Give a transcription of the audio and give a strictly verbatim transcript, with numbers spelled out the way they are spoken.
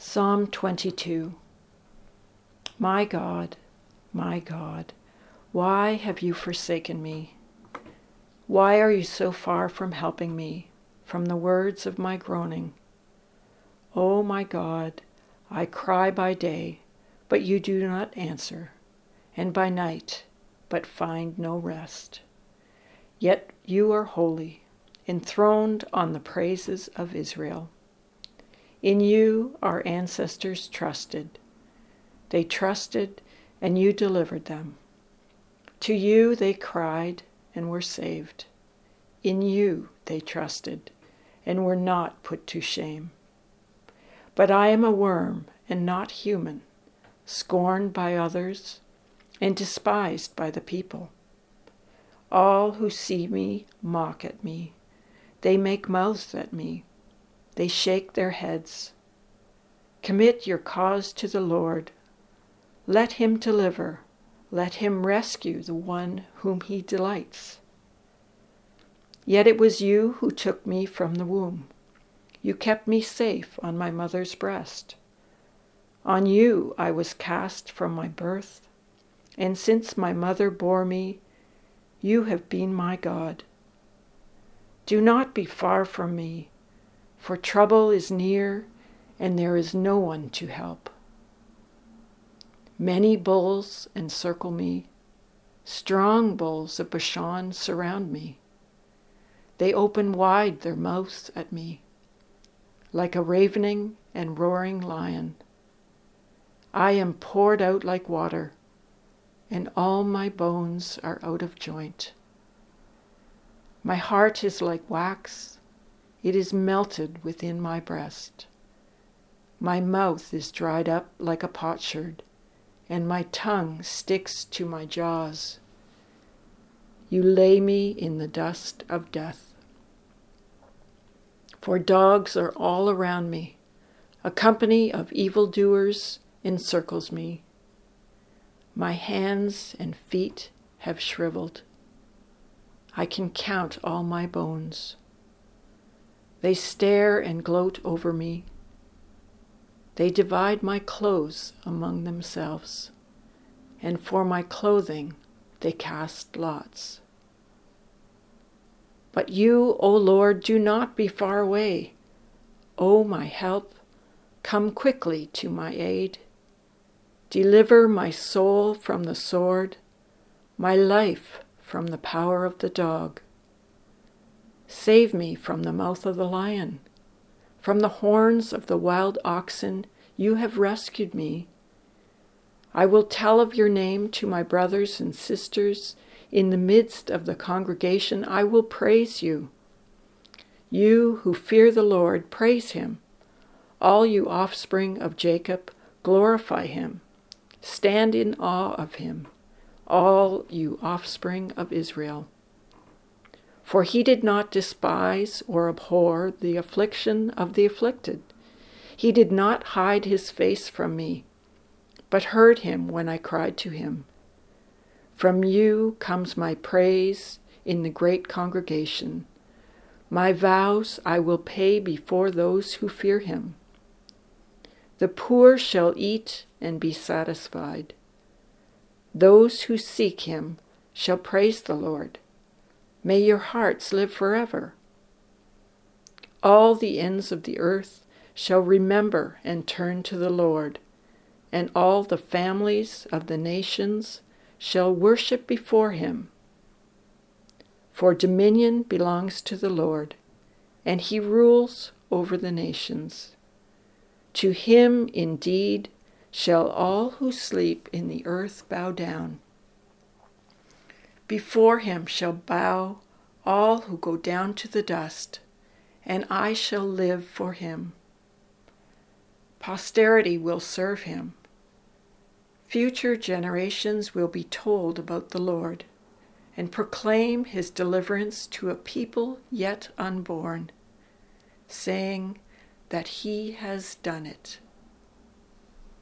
Psalm twenty-two. My God, my God, why have you forsaken me? Why are you so far from helping me, from the words of my groaning? O my God, I cry by day, but you do not answer, and by night, but find no rest. Yet you are holy, enthroned on the praises of Israel. In you our ancestors trusted. They trusted, and you delivered them. To you they cried and were saved. In you they trusted and were not put to shame. But I am a worm and not human, scorned by others and despised by the people. All who see me mock at me. They make mouths at me. They shake their heads. Commit your cause to the Lord. Let him deliver. Let him rescue the one whom he delights. Yet it was you who took me from the womb. You kept me safe on my mother's breast. On you I was cast from my birth, and since my mother bore me, you have been my God. Do not be far from me, for trouble is near, and there is no one to help. Many bulls encircle me. Strong bulls of Bashan surround me. They open wide their mouths at me, like a ravening and roaring lion. I am poured out like water, and all my bones are out of joint. My heart is like wax. It is melted within my breast. My mouth is dried up like a potsherd, and my tongue sticks to my jaws. You lay me in the dust of death. For dogs are all around me. A company of evildoers encircles me. My hands and feet have shriveled. I can count all my bones. They stare and gloat over me. They divide my clothes among themselves, and for my clothing they cast lots. But you, O Lord, do not be far away. O my help, come quickly to my aid. Deliver my soul from the sword, my life from the power of the dog. Save me from the mouth of the lion. From the horns of the wild oxen you have rescued me. I will tell of your name to my brothers and sisters. In the midst of the congregation I will praise you. You who fear the Lord, praise him. All you offspring of Jacob, glorify him. Stand in awe of him, all you offspring of Israel. For he did not despise or abhor the affliction of the afflicted. He did not hide his face from me, but heard him when I cried to him. From you comes my praise in the great congregation. My vows I will pay before those who fear him. The poor shall eat and be satisfied. Those who seek him shall praise the Lord. May your hearts live forever. All the ends of the earth shall remember and turn to the Lord, and all the families of the nations shall worship before him. For dominion belongs to the Lord, and he rules over the nations. To him indeed shall all who sleep in the earth bow down. Before him shall bow all who go down to the dust, and I shall live for him. Posterity will serve him. Future generations will be told about the Lord, and proclaim his deliverance to a people yet unborn, saying that he has done it.